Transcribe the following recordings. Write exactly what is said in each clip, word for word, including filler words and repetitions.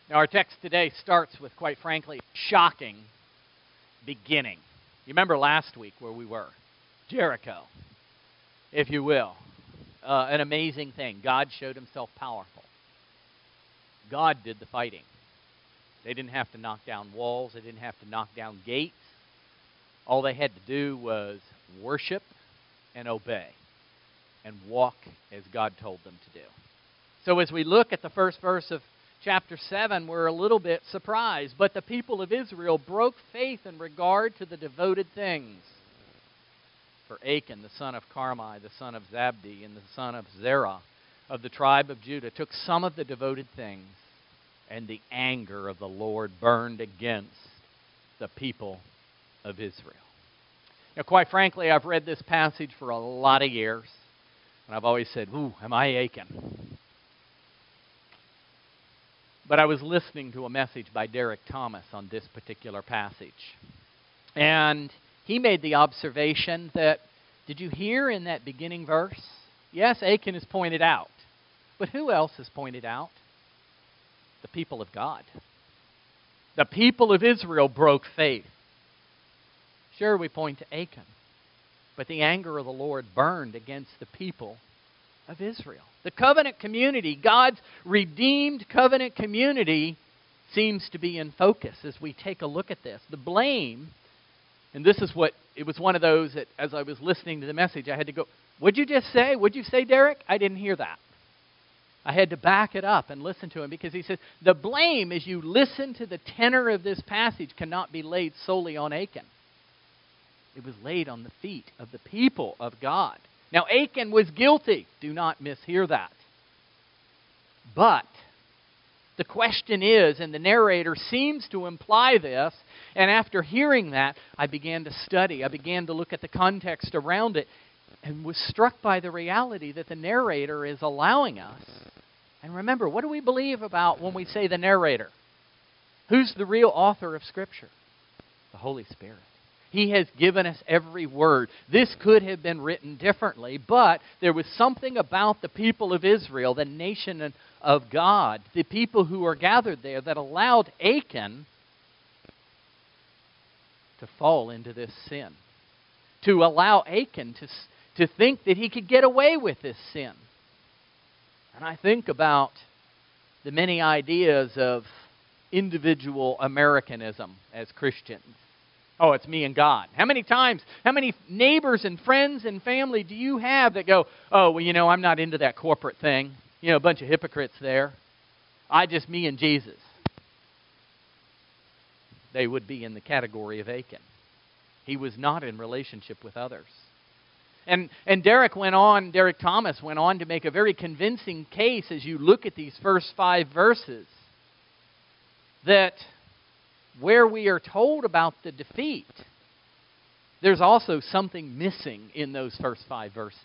Now, our text today starts with, quite frankly, a shocking beginning. You remember last week where we were? Jericho, if you will. Uh, an amazing thing. God showed himself powerful. God did the fighting. They didn't have to knock down walls. They didn't have to knock down gates. All they had to do was worship and obey and walk as God told them to do. So as we look at the first verse of chapter seven, we're a little bit surprised. But the people of Israel broke faith in regard to the devoted things. For Achan, the son of Carmi, the son of Zabdi, and the son of Zerah of the tribe of Judah, took some of the devoted things, and the anger of the Lord burned against the people of Israel. Now, quite frankly, I've read this passage for a lot of years, and I've always said, ooh, am I Achan? But I was listening to a message by Derek Thomas on this particular passage. And he made the observation that, did you hear in that beginning verse? Yes, Achan is pointed out. But who else is pointed out? The people of God. The people of Israel broke faith. Sure, we point to Achan. But the anger of the Lord burned against the people of Israel. The covenant community, God's redeemed covenant community, seems to be in focus as we take a look at this. The blame, and this is what, it was one of those that as I was listening to the message, I had to go, what'd you just say? What'd you say, Derek? I didn't hear that. I had to back it up and listen to him because he says, the blame as you listen to the tenor of this passage cannot be laid solely on Achan. It was laid on the feet of the people of God. Now, Achan was guilty. Do not mishear that. But the question is, and the narrator seems to imply this, and after hearing that, I began to study. I began to look at the context around it and was struck by the reality that the narrator is allowing us. And remember, what do we believe about when we say the narrator? Who's the real author of Scripture? The Holy Spirit. He has given us every word. This could have been written differently, but there was something about the people of Israel, the nation of God, the people who were gathered there, that allowed Achan to fall into this sin. To allow Achan to, to think that he could get away with this sin. And I think about the many ideas of individual Americanism as Christians. Oh, it's me and God. How many times, how many neighbors and friends and family do you have that go, oh, well, you know, I'm not into that corporate thing. You know, a bunch of hypocrites there. I just, me and Jesus. They would be in the category of Achan. He was not in relationship with others. And and Derek went on, Derek Thomas went on to make a very convincing case as you look at these first five verses that where we are told about the defeat, there's also something missing in those first five verses.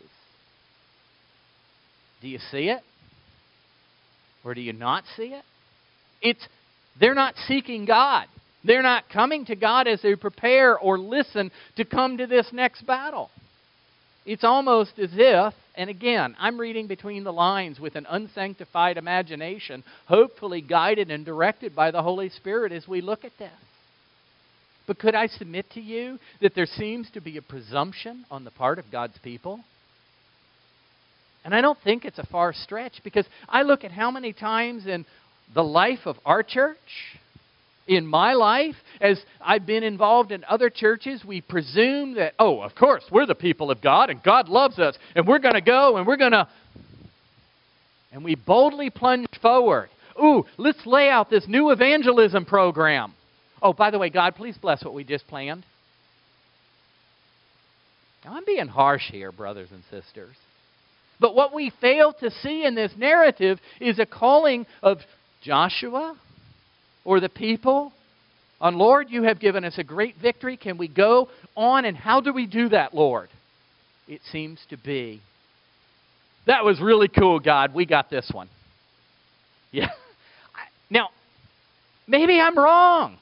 Do you see it? Or do you not see it? It's they're not seeking God. They're not coming to God as they prepare or listen to come to this next battle. It's almost as if, and again, I'm reading between the lines with an unsanctified imagination, hopefully guided and directed by the Holy Spirit as we look at this. But could I submit to you that there seems to be a presumption on the part of God's people? And I don't think it's a far stretch, because I look at how many times in the life of our church, in my life, as I've been involved in other churches, we presume that, oh, of course, we're the people of God, and God loves us, and we're going to go, and we're going to... And we boldly plunge forward. Ooh, let's lay out this new evangelism program. Oh, by the way, God, please bless what we just planned. Now, I'm being harsh here, brothers and sisters. But what we fail to see in this narrative is a calling of Joshua or the people on, Lord, you have given us a great victory. Can we go on? And how do we do that, Lord? It seems to be, that was really cool, God. We got this one. Yeah. Now, maybe I'm wrong.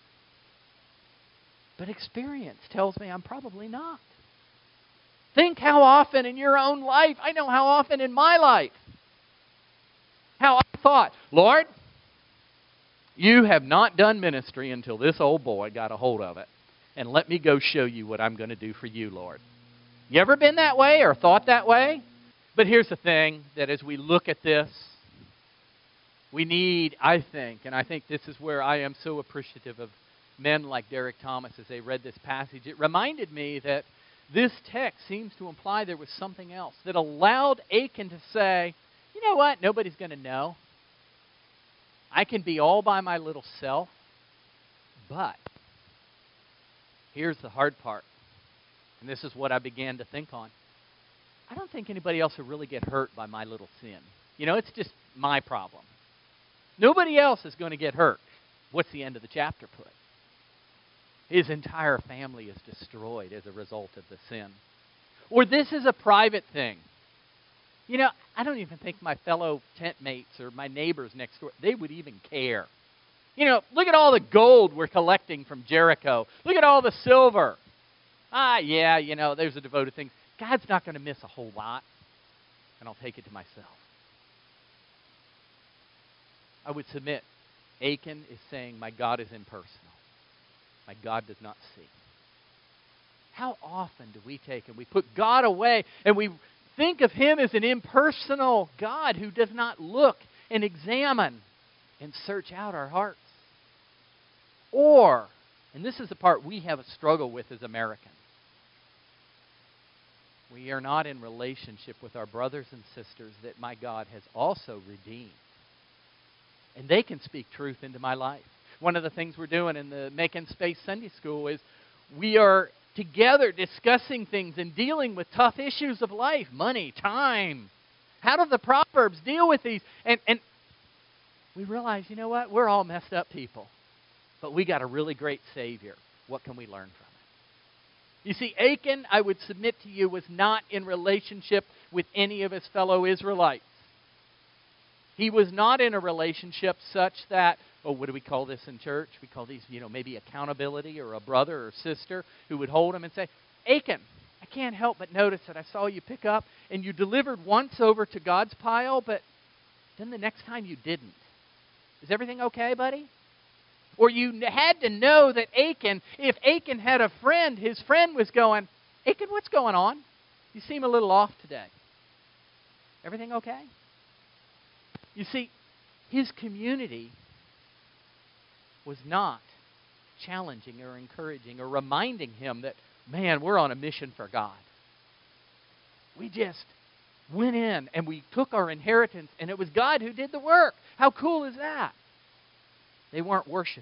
But experience tells me I'm probably not. Think how often in your own life, I know how often in my life, how I thought, Lord, You have not done ministry until this old boy got a hold of it. And let me go show you what I'm going to do for you, Lord. You ever been that way or thought that way? But here's the thing, that as we look at this, we need, I think, and I think this is where I am so appreciative of men like Derek Thomas as they read this passage. It reminded me that this text seems to imply there was something else that allowed Achan to say, you know what, nobody's going to know. I can be all by my little self, but here's the hard part, and this is what I began to think on. I don't think anybody else will really get hurt by my little sin. You know, it's just my problem. Nobody else is going to get hurt. What's the end of the chapter put? His entire family is destroyed as a result of the sin. Or this is a private thing. You know, I don't even think my fellow tent mates or my neighbors next door, they would even care. You know, look at all the gold we're collecting from Jericho. Look at all the silver. Ah, yeah, you know, there's a devoted thing. God's not going to miss a whole lot, and I'll take it to myself. I would submit, Achan is saying, my God is impersonal. My God does not see. How often do we take and we put God away and we think of Him as an impersonal God who does not look and examine and search out our hearts? Or, and this is the part we have a struggle with as Americans, we are not in relationship with our brothers and sisters that my God has also redeemed. And they can speak truth into my life. One of the things we're doing in the Making Space Sunday School is we are together discussing things and dealing with tough issues of life. Money, time. How do the Proverbs deal with these? And, and we realize, you know what? We're all messed up people. But we got a really great Savior. What can we learn from it? You see, Achan, I would submit to you, was not in relationship with any of his fellow Israelites. He was not in a relationship such that, oh, what do we call this in church? We call these, you know, maybe accountability, or a brother or sister who would hold him and say, Achan, I can't help but notice that I saw you pick up and you delivered once over to God's pile, but then the next time you didn't. Is everything okay, buddy? Or you had to know that Achan, if Achan had a friend, his friend was going, Achan, what's going on? You seem a little off today. Everything okay? You see, his community was not challenging or encouraging or reminding him that, man, we're on a mission for God. We just went in and we took our inheritance and it was God who did the work. How cool is that? They weren't worshiping.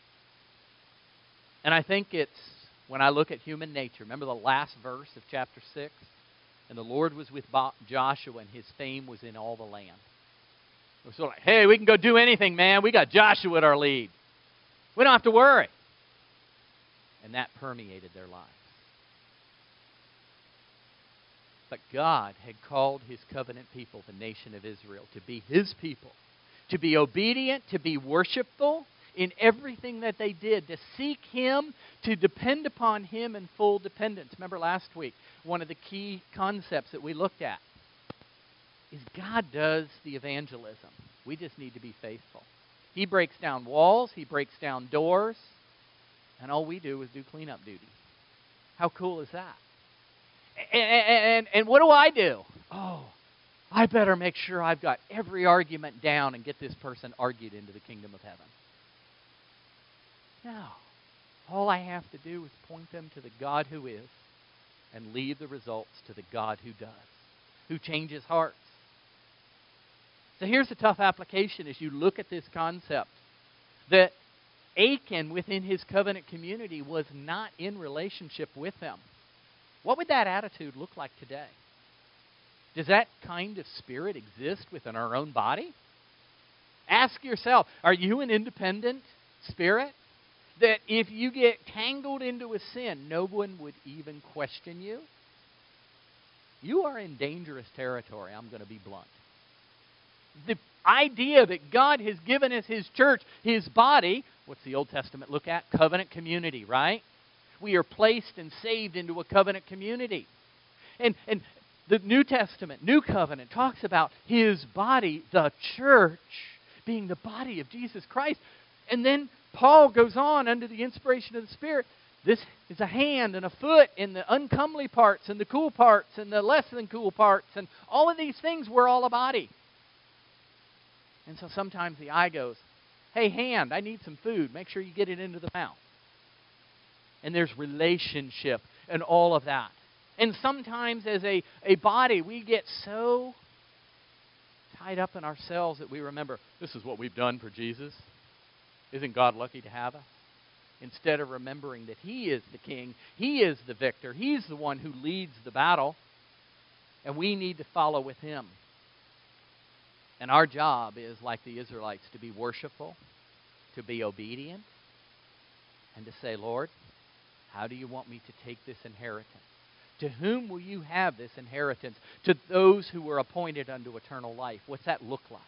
And I think it's, when I look at human nature, remember the last verse of chapter six? And the Lord was with Joshua and his fame was in all the land. It was sort of like, hey, we can go do anything, man. We got Joshua at our lead. We don't have to worry. And that permeated their lives. But God had called His covenant people, the nation of Israel, to be His people, to be obedient, to be worshipful in everything that they did, to seek Him, to depend upon Him in full dependence. Remember last week, one of the key concepts that we looked at is God does the evangelism. We just need to be faithful. He breaks down walls, He breaks down doors, and all we do is do cleanup duty. How cool is that? And, and, and what do I do? Oh, I better make sure I've got every argument down and get this person argued into the kingdom of heaven. No. All I have to do is point them to the God who is and leave the results to the God who does, who changes hearts. So here's a tough application as you look at this concept that Achan within his covenant community was not in relationship with them. What would that attitude look like today? Does that kind of spirit exist within our own body? Ask yourself, are you an independent spirit? That if you get tangled into a sin, no one would even question you? You are in dangerous territory, I'm going to be blunt. The idea that God has given us His church, His body, what's the Old Testament look at? Covenant community, right? We are placed and saved into a covenant community. And, and the New Testament, New Covenant, talks about His body, the church, being the body of Jesus Christ. And then Paul goes on under the inspiration of the Spirit. This is a hand and a foot and the uncomely parts and the cool parts and the less than cool parts. And all of these things, we're all a body. And so sometimes the eye goes, hey, hand, I need some food. Make sure you get it into the mouth. And there's relationship and all of that. And sometimes as a, a body, we get so tied up in ourselves that we remember, this is what we've done for Jesus. Isn't God lucky to have us? Instead of remembering that He is the King, He is the victor, He's the one who leads the battle, and we need to follow with Him. And our job is, like the Israelites, to be worshipful, to be obedient, and to say, Lord, how do you want me to take this inheritance? To whom will you have this inheritance? To those who were appointed unto eternal life. What's that look like?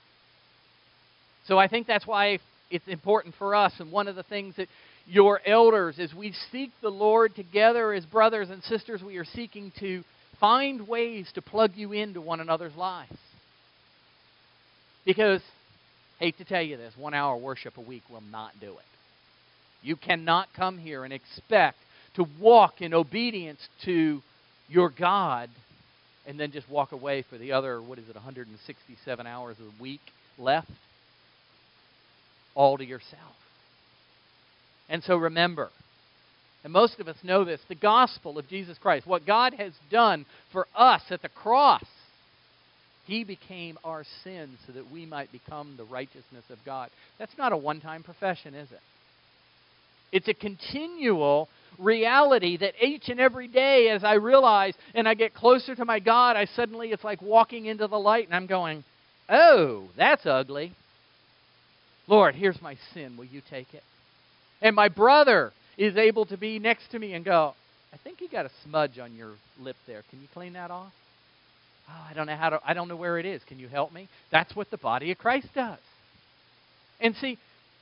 So I think that's why it's important for us, and one of the things that your elders, as we seek the Lord together as brothers and sisters, we are seeking to find ways to plug you into one another's lives. Because, hate to tell you this, one hour worship a week will not do it. You cannot come here and expect to walk in obedience to your God and then just walk away for the other, what is it, one hundred sixty-seven hours a week left, all to yourself. And so remember, and most of us know this, the gospel of Jesus Christ, what God has done for us at the cross, He became our sin so that we might become the righteousness of God. That's not a one-time profession, is it? It's a continual reality that each and every day as I realize and I get closer to my God, I suddenly, it's like walking into the light and I'm going, oh, that's ugly. Lord, here's my sin. Will you take it? And my brother is able to be next to me and go, I think you got a smudge on your lip there. Can you clean that off? Oh, I don't know how to, I don't know where it is. Can you help me? That's what the body of Christ does. And see,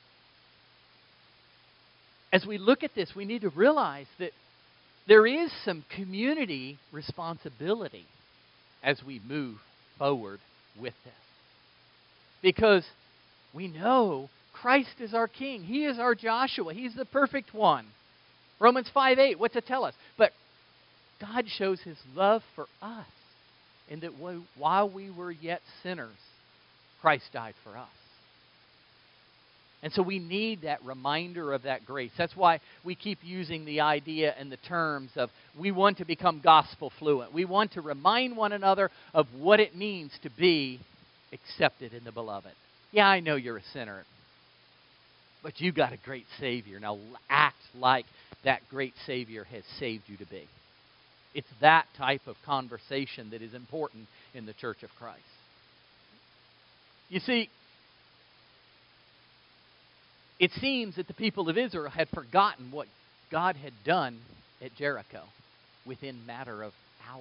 as we look at this, we need to realize that there is some community responsibility as we move forward with this. Because we know Christ is our King. He is our Joshua. He's the perfect one. Romans five eight, what's it tell us? But God shows His love for us in that we, while we were yet sinners, Christ died for us. And so we need that reminder of that grace. That's why we keep using the idea and the terms of we want to become gospel fluent. We want to remind one another of what it means to be accepted in the beloved. Yeah, I know you're a sinner, but you got a great Savior. Now act like that great Savior has saved you to be. It's that type of conversation that is important in the Church of Christ. You see, it seems that the people of Israel had forgotten what God had done at Jericho within a matter of hours.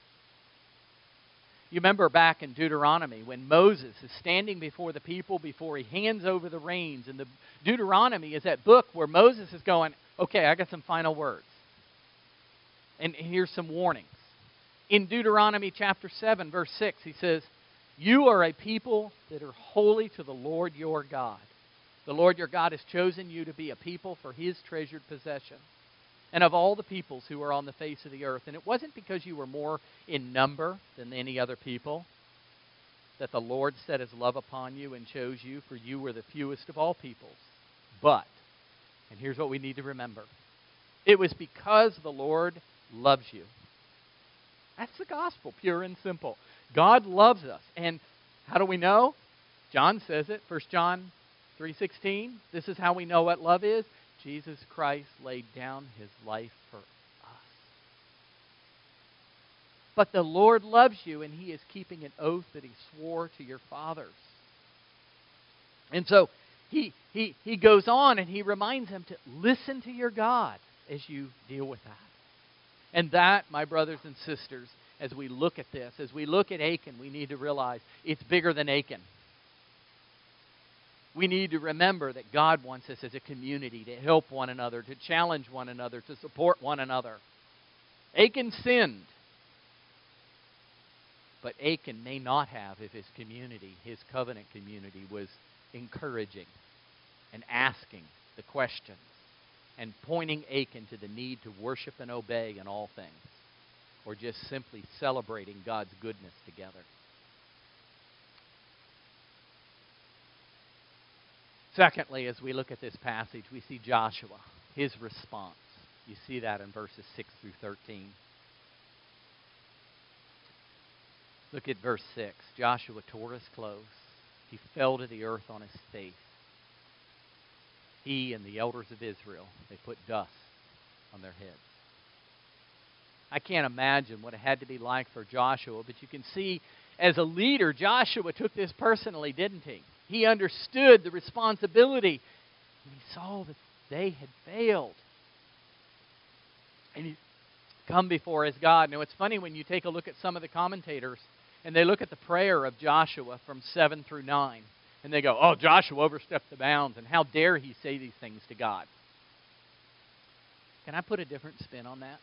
You remember back in Deuteronomy when Moses is standing before the people before he hands over the reins. And the Deuteronomy is that book where Moses is going, okay, I got some final words. And here's some warnings. In Deuteronomy chapter seven, verse six, he says, you are a people that are holy to the Lord your God. The Lord your God has chosen you to be a people for His treasured possession. And of all the peoples who are on the face of the earth. And it wasn't because you were more in number than any other people that the Lord set His love upon you and chose you, for you were the fewest of all peoples. But, and here's what we need to remember, it was because the Lord loves you. That's the gospel, pure and simple. God loves us. And how do we know? John says it, First John three sixteen. This is how we know what love is. Jesus Christ laid down His life for us. But the Lord loves you, and He is keeping an oath that He swore to your fathers. And so he, he, he goes on and he reminds them to listen to your God as you deal with that. And that, my brothers and sisters, as we look at this, as we look at Achan, we need to realize it's bigger than Achan. We need to remember that God wants us as a community to help one another, to challenge one another, to support one another. Achan sinned. But Achan may not have if his community, his covenant community, was encouraging. and asking the questions and pointing Achan to the need to worship and obey in all things, or just simply celebrating God's goodness together. Secondly, as we look at this passage, we see Joshua, his response. You see that in verses six through thirteen. Look at verse six. Joshua tore his clothes. He fell to the earth on his face. He and the elders of Israel, they put dust on their heads. I can't imagine what it had to be like for Joshua, but you can see as a leader, Joshua took this personally, didn't he? He understood the responsibility, and he saw that they had failed. And he come before his God. Now, it's funny when you take a look at some of the commentators, and they look at the prayer of Joshua from seven through nine, and they go, oh, Joshua overstepped the bounds, and how dare he say these things to God? Can I put a different spin on that?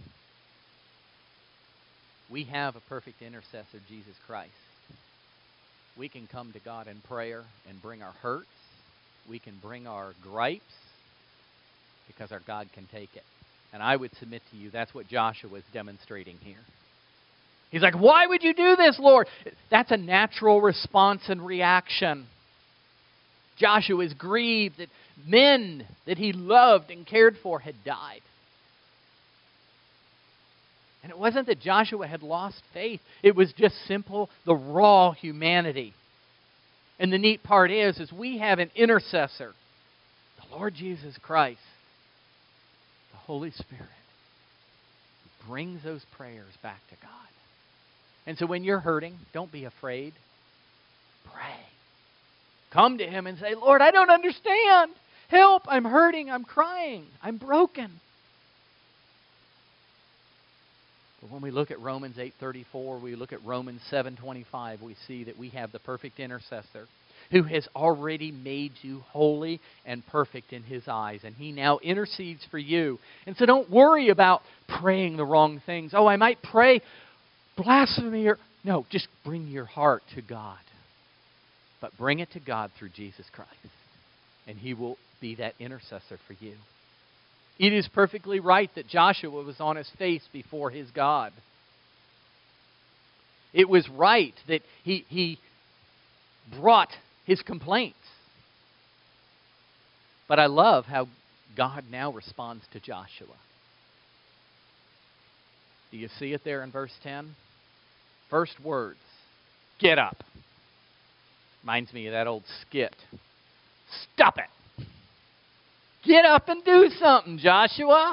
We have a perfect intercessor, Jesus Christ. We can come to God in prayer and bring our hurts. We can bring our gripes because our God can take it. And I would submit to you that's what Joshua is demonstrating here. He's like, why would you do this, Lord? That's a natural response and reaction. Joshua is grieved that men that he loved and cared for had died. And it wasn't that Joshua had lost faith. It was just simple, the raw humanity. And the neat part is, is we have an intercessor, the Lord Jesus Christ, the Holy Spirit, who brings those prayers back to God. And so when you're hurting, don't be afraid. Pray. Come to Him and say, Lord, I don't understand. Help, I'm hurting, I'm crying, I'm broken. But when we look at Romans eight thirty-four, we look at Romans seven twenty-five, we see that we have the perfect intercessor who has already made you holy and perfect in His eyes. And He now intercedes for you. And so don't worry about praying the wrong things. Oh, I might pray blasphemy or... No, just bring your heart to God. But bring it to God through Jesus Christ. And He will be that intercessor for you. It is perfectly right that Joshua was on his face before his God. It was right that he, he brought his complaints. But I love how God now responds to Joshua. Do you see it there in verse ten? First words, get up. Reminds me of that old skit. Stop it. Get up and do something, Joshua.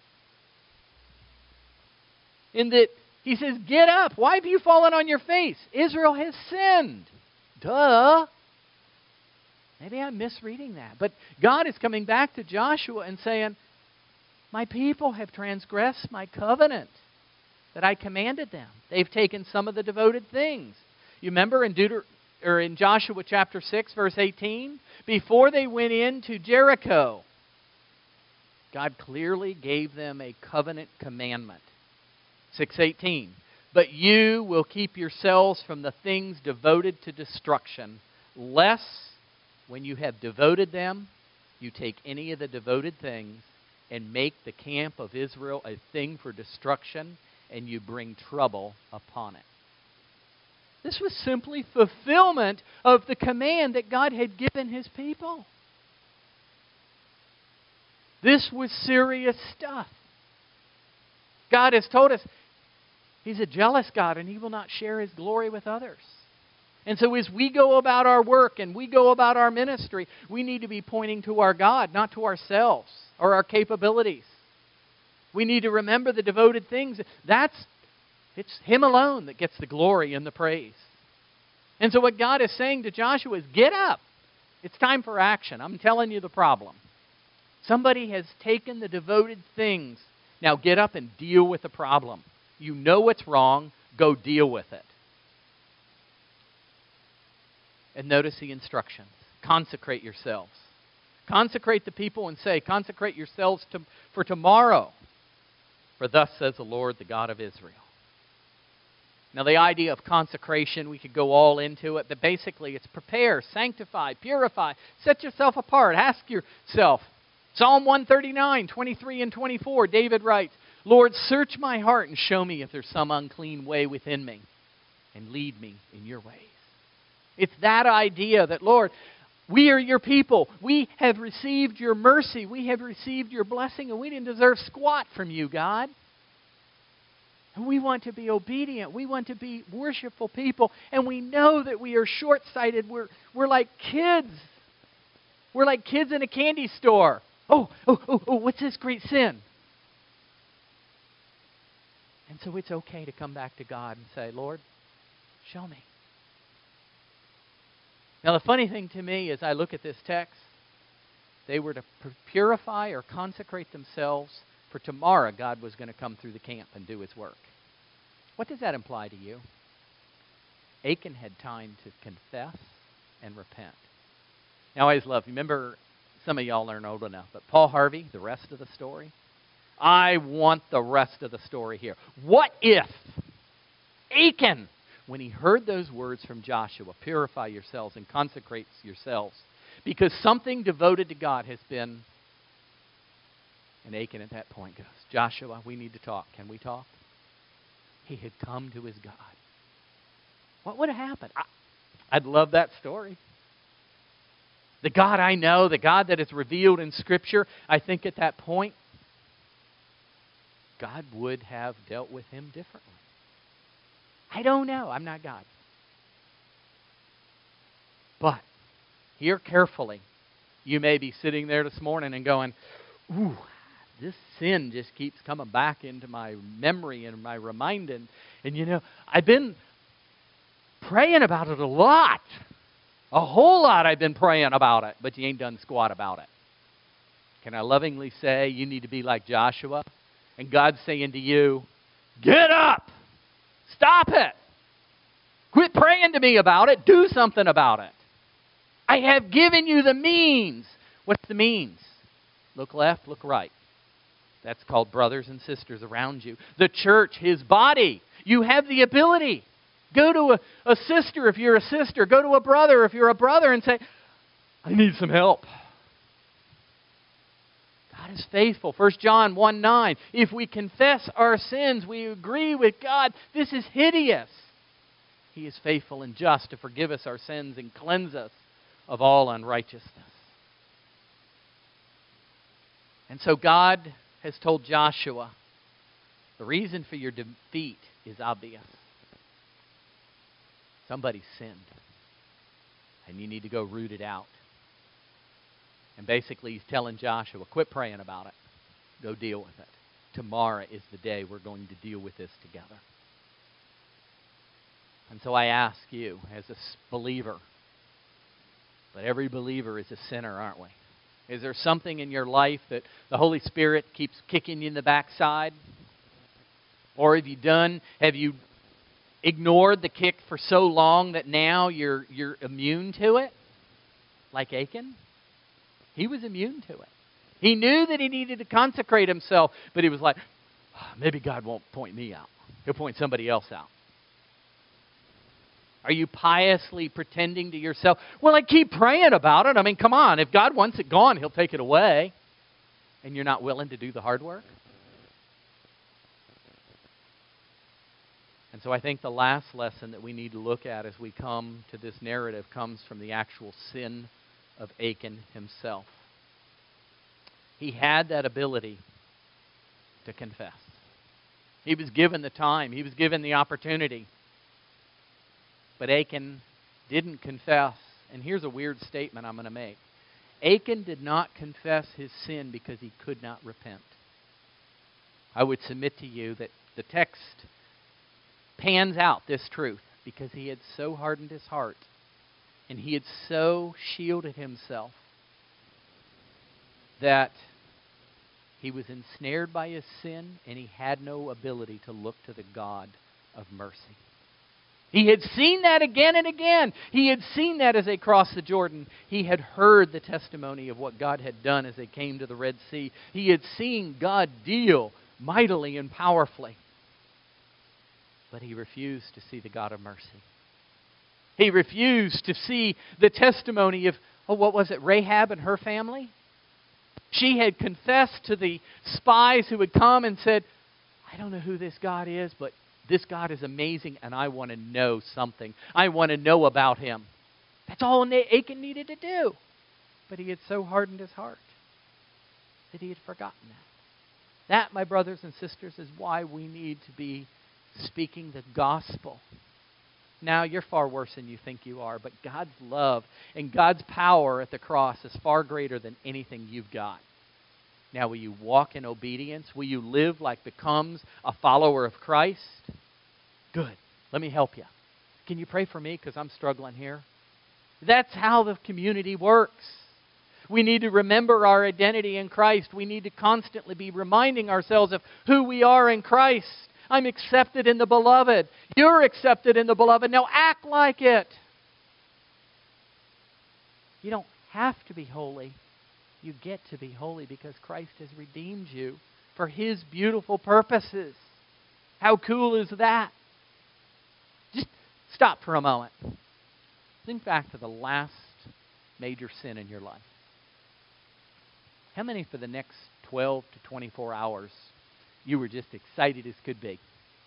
In that he says, get up. Why have you fallen on your face? Israel has sinned. Duh. Maybe I'm misreading that. But God is coming back to Joshua and saying, my people have transgressed my covenant that I commanded them. They've taken some of the devoted things. You remember in Deuter- or in Joshua chapter six, verse eighteen? Before they went into Jericho, God clearly gave them a covenant commandment. six eighteen. But you will keep yourselves from the things devoted to destruction, lest when you have devoted them, you take any of the devoted things and make the camp of Israel a thing for destruction, and you bring trouble upon it. This was simply fulfillment of the command that God had given His people. This was serious stuff. God has told us He's a jealous God and He will not share His glory with others. And so as we go about our work and we go about our ministry, we need to be pointing to our God, not to ourselves or our capabilities. We need to remember the devoted things. That's, it's Him alone that gets the glory and the praise. And so what God is saying to Joshua is, get up. It's time for action. I'm telling you the problem. Somebody has taken the devoted things. Now get up and deal with the problem. You know what's wrong. Go deal with it. And notice the instructions. Consecrate yourselves. Consecrate the people and say, consecrate yourselves to, for tomorrow. For thus says the Lord, the God of Israel. Now, the idea of consecration, we could go all into it, but basically it's prepare, sanctify, purify, set yourself apart. Ask yourself. Psalm one thirty-nine, twenty-three and twenty-four, David writes, Lord, search my heart and show me if there's some unclean way within me, and lead me in your ways. It's that idea that, Lord, we are your people. We have received your mercy. We have received your blessing, and we didn't deserve squat from you, God. And we want to be obedient. We want to be worshipful people. And we know that we are short-sighted. We're, we're like kids. We're like kids in a candy store. Oh, oh, oh, oh, what's this great sin? And so it's okay to come back to God and say, Lord, show me. Now, the funny thing to me as I look at this text, they were to purify or consecrate themselves for tomorrow. God was going to come through the camp and do his work. What does that imply to you? Achan had time to confess and repent. Now, I always love, remember, some of y'all aren't old enough, but Paul Harvey, the rest of the story? I want the rest of the story here. What if Achan, when he heard those words from Joshua, purify yourselves and consecrate yourselves, because something devoted to God has been, and Achan at that point goes, Joshua, we need to talk. Can we talk? He had come to his God. What would have happened? I, I'd love that story. The God I know, the God that is revealed in Scripture, I think at that point, God would have dealt with him differently. I don't know. I'm not God. But, hear carefully. You may be sitting there this morning and going, ooh, this sin just keeps coming back into my memory and my reminding. And you know, I've been praying about it a lot. A whole lot I've been praying about it, but you ain't done squat about it. Can I lovingly say you need to be like Joshua? And God's saying to you, get up! Stop it! Quit praying to me about it. Do something about it. I have given you the means. What's the means? Look left, look right. That's called brothers and sisters around you. The church, his body. You have the ability. Go to a, a sister if you're a sister. Go to a brother if you're a brother and say, I need some help. God is faithful. First John one nine. If we confess our sins, we agree with God. This is hideous. He is faithful and just to forgive us our sins and cleanse us of all unrighteousness. And so God has told Joshua, the reason for your defeat is obvious. Somebody sinned. And you need to go root it out. And basically he's telling Joshua, quit praying about it. Go deal with it. Tomorrow is the day we're going to deal with this together. And so I ask you, as a believer, but every believer is a sinner, aren't we? Is there something in your life that the Holy Spirit keeps kicking you in the backside? Or have you done, have you ignored the kick for so long that now you're you're immune to it? Like Achan? He was immune to it. He knew that he needed to consecrate himself, but he was like, oh, maybe God won't point me out. He'll point somebody else out. Are you piously pretending to yourself, well, I keep praying about it. I mean, come on. If God wants it gone, He'll take it away. And you're not willing to do the hard work? And so I think the last lesson that we need to look at as we come to this narrative comes from the actual sin of Achan himself. He had that ability to confess. He was given the time. He was given the opportunity. But Achan didn't confess. And here's a weird statement I'm going to make. Achan did not confess his sin because he could not repent. I would submit to you that the text pans out this truth because he had so hardened his heart and he had so shielded himself that he was ensnared by his sin and he had no ability to look to the God of mercy. He had seen that again and again. He had seen that as they crossed the Jordan. He had heard the testimony of what God had done as they came to the Red Sea. He had seen God deal mightily and powerfully. But he refused to see the God of mercy. He refused to see the testimony of, oh, what was it, Rahab and her family? She had confessed to the spies who had come and said, I don't know who this God is, but this God is amazing and I want to know something. I want to know about him. That's all Achan needed to do. But he had so hardened his heart that he had forgotten that. That, my brothers and sisters, is why we need to be speaking the gospel. Now, you're far worse than you think you are, but God's love and God's power at the cross is far greater than anything you've got. Now, will you walk in obedience? Will you live like becomes a follower of Christ? Good. Let me help you. Can you pray for me because I'm struggling here? That's how the community works. We need to remember our identity in Christ. We need to constantly be reminding ourselves of who we are in Christ. I'm accepted in the beloved. You're accepted in the beloved. Now act like it. You don't have to be holy. You get to be holy because Christ has redeemed you for His beautiful purposes. How cool is that? Just stop for a moment. Think back to the last major sin in your life. How many for the next twelve to twenty-four hours you were just excited as could be?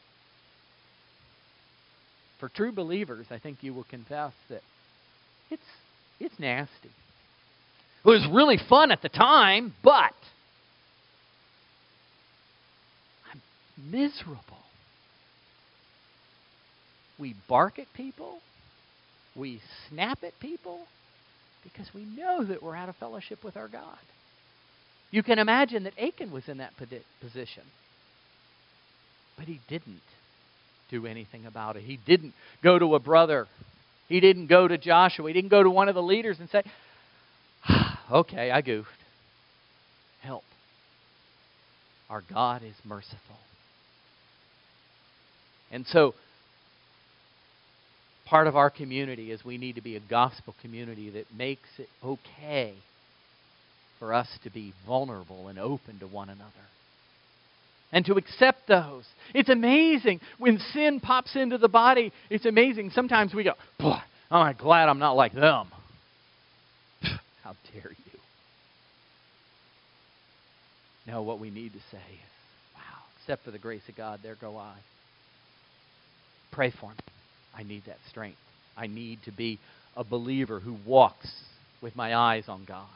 For true believers, I think you will confess that it's it's nasty. It was really fun at the time, but I'm miserable. We bark at people. We snap at people because we know that we're out of fellowship with our God. You can imagine that Achan was in that position. But he didn't do anything about it. He didn't go to a brother. He didn't go to Joshua. He didn't go to one of the leaders and say, okay, I goofed. Help. Our God is merciful. And so, part of our community is we need to be a gospel community that makes it okay for us to be vulnerable and open to one another. And to accept those. It's amazing when sin pops into the body. It's amazing. Sometimes we go, boy, I'm glad I'm not like them. How dare you? No, what we need to say is, wow, except for the grace of God, there go I. Pray for me. I need that strength. I need to be a believer who walks with my eyes on God.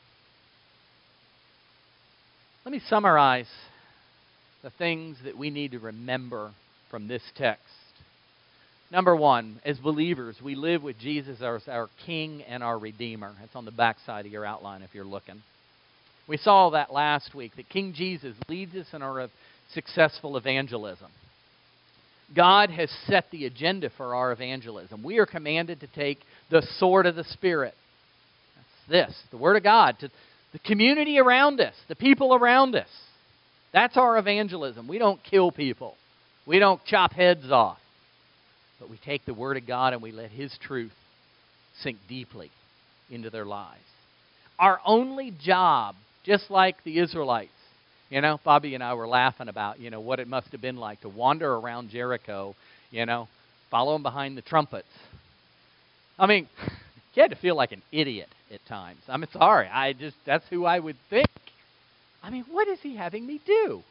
Let me summarize the things that we need to remember from this text. Number one, as believers, we live with Jesus as our King and our Redeemer. That's on the back side of your outline if you're looking. We saw that last week, that King Jesus leads us in our successful evangelism. God has set the agenda for our evangelism. We are commanded to take the sword of the Spirit. That's this, the Word of God, to the community around us, the people around us. That's our evangelism. We don't kill people. We don't chop heads off. But we take the Word of God and we let His truth sink deeply into their lives. Our only job, just like the Israelites, you know, Bobby and I were laughing about, you know, what it must have been like to wander around Jericho, you know, following behind the trumpets. I mean, you had to feel like an idiot at times. I'm sorry. I just, that's who I would think. I mean, what is he having me do?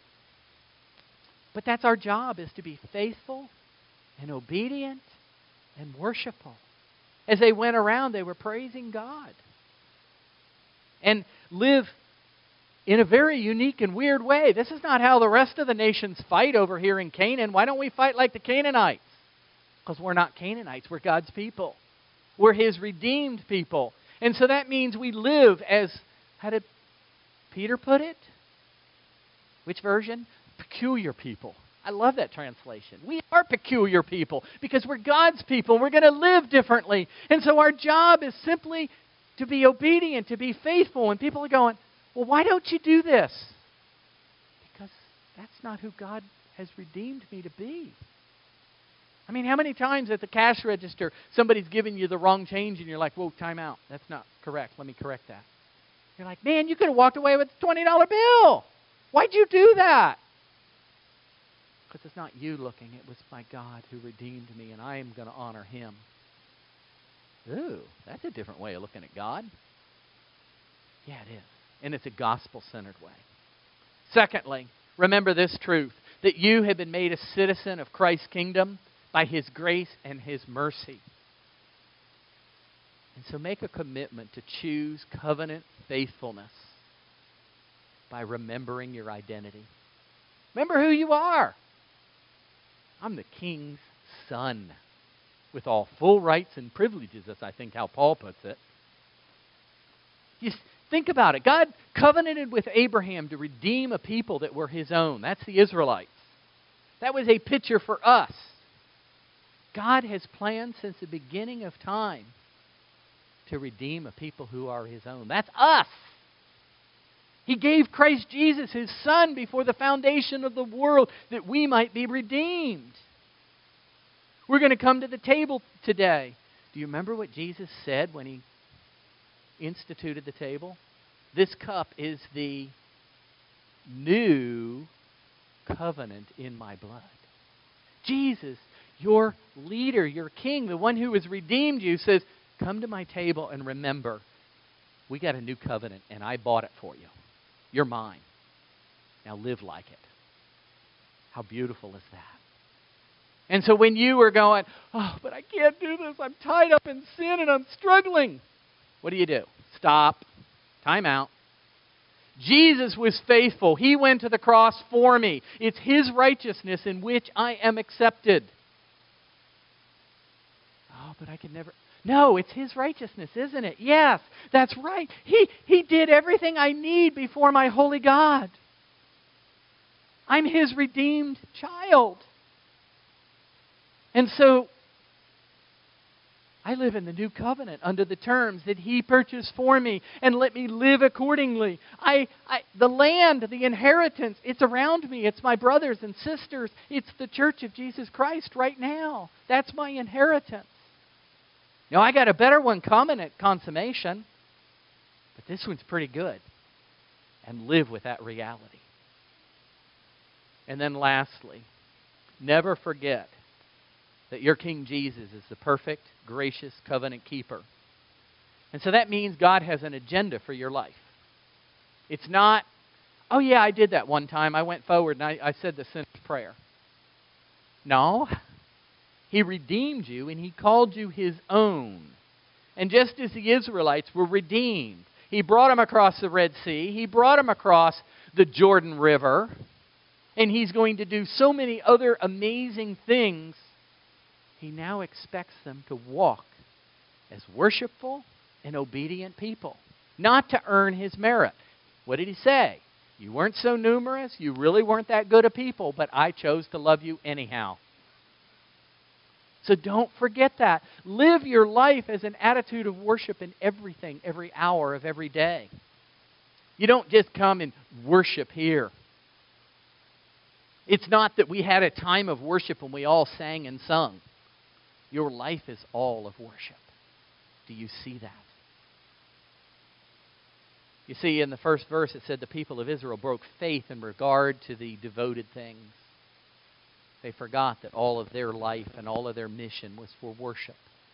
But that's our job, is to be faithful and obedient and worshipful. As they went around, they were praising God. And live in a very unique and weird way. This is not how the rest of the nations fight over here in Canaan. Why don't we fight like the Canaanites? Because we're not Canaanites. We're God's people. We're His redeemed people. And so that means we live as, how did Peter put it? Which version? Peculiar people. I love that translation. We are peculiar people because we're God's people. We're going to live differently. And so our job is simply to be obedient, to be faithful. And people are going, well, why don't you do this? Because that's not who God has redeemed me to be. I mean, how many times at the cash register somebody's giving you the wrong change and you're like, whoa, time out. That's not correct. Let me correct that. You're like, man, you could have walked away with a twenty dollar bill. Why'd you do that? Because it's not you looking, it was my God who redeemed me, and I am going to honor Him. Ooh, that's a different way of looking at God. Yeah, it is. And it's a gospel-centered way. Secondly, remember this truth, that you have been made a citizen of Christ's kingdom by His grace and His mercy. And so make a commitment to choose covenant faithfulness by remembering your identity. Remember who you are. I'm the King's son, with all full rights and privileges, as I think how Paul puts it. You think about it. God covenanted with Abraham to redeem a people that were His own. That's the Israelites. That was a picture for us. God has planned since the beginning of time to redeem a people who are His own. That's us. He gave Christ Jesus, His Son, before the foundation of the world that we might be redeemed. We're going to come to the table today. Do you remember what Jesus said when He instituted the table? This cup is the new covenant in my blood. Jesus, your leader, your king, the one who has redeemed you, says, come to my table and remember, we got a new covenant and I bought it for you. You're mine. Now live like it. How beautiful is that? And so when you are going, oh, but I can't do this. I'm tied up in sin and I'm struggling. What do you do? Stop. Time out. Jesus was faithful. He went to the cross for me. It's His righteousness in which I am accepted. Oh, but I can never... No, it's His righteousness, isn't it? Yes, that's right. He, he did everything I need before my holy God. I'm His redeemed child. And so, I live in the new covenant under the terms that He purchased for me, and let me live accordingly. I, I, the land, the inheritance, it's around me. It's my brothers and sisters. It's the church of Jesus Christ right now. That's my inheritance. Now, I got a better one coming at consummation, but this one's pretty good. And live with that reality. And then lastly, never forget that your King Jesus is the perfect, gracious covenant keeper. And so that means God has an agenda for your life. It's not, oh yeah, I did that one time. I went forward and I, I said the sinner's prayer. No. He redeemed you and He called you His own. And just as the Israelites were redeemed, He brought them across the Red Sea. He brought them across the Jordan River. And He's going to do so many other amazing things. He now expects them to walk as worshipful and obedient people, not to earn His merit. What did He say? You weren't so numerous, you really weren't that good a people, but I chose to love you anyhow. So don't forget that. Live your life as an attitude of worship in everything, every hour of every day. You don't just come and worship here. It's not that we had a time of worship when we all sang and sung. Your life is all of worship. Do you see that? You see, in the first verse it said the people of Israel broke faith in regard to the devoted things. They forgot that all of their life and all of their mission was for worship.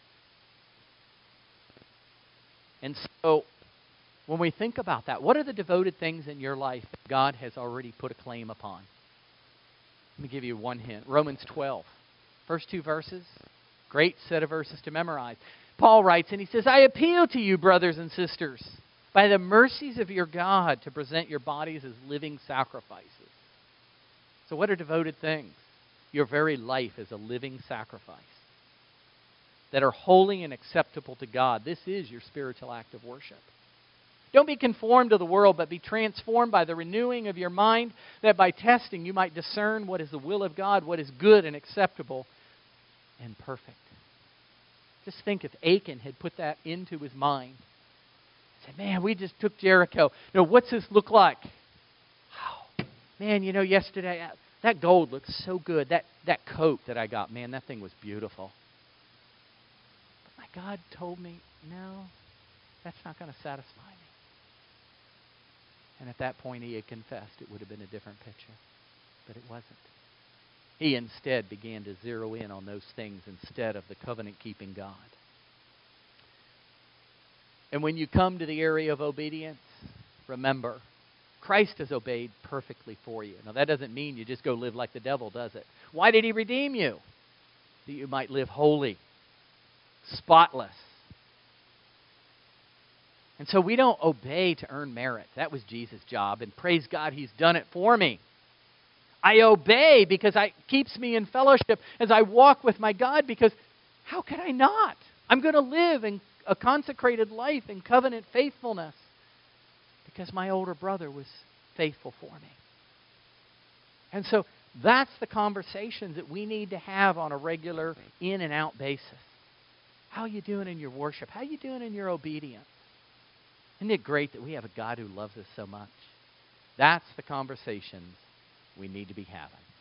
And so, when we think about that, what are the devoted things in your life that God has already put a claim upon? Let me give you one hint. Romans twelve. First two verses. Great set of verses to memorize. Paul writes, and he says, I appeal to you, brothers and sisters, by the mercies of your God, to present your bodies as living sacrifices. So what are devoted things? Your very life is a living sacrifice that are holy and acceptable to God. This is your spiritual act of worship. Don't be conformed to the world, but be transformed by the renewing of your mind, that by testing you might discern what is the will of God, what is good and acceptable and perfect. Just think if Achan had put that into his mind. Said, man, we just took Jericho. No, what's this look like? Oh, man, you know, yesterday, that gold looks so good. That, that coat that I got, man, that thing was beautiful. But my God told me, no, that's not going to satisfy me. And at that point he had confessed. It would have been a different picture. But it wasn't. He instead began to zero in on those things instead of the covenant-keeping God. And when you come to the area of obedience, remember, Christ has obeyed perfectly for you. Now, that doesn't mean you just go live like the devil, does it? Why did He redeem you? That you might live holy, spotless. And so we don't obey to earn merit. That was Jesus' job, and praise God, He's done it for me. I obey because it keeps me in fellowship as I walk with my God, because how could I not? I'm going to live in a consecrated life in covenant faithfulness because my older brother was faithful for me. And so that's the conversations that we need to have on a regular in and out basis. How are you doing in your worship? How are you doing in your obedience? Isn't it great that we have a God who loves us so much? That's the conversations we need to be having.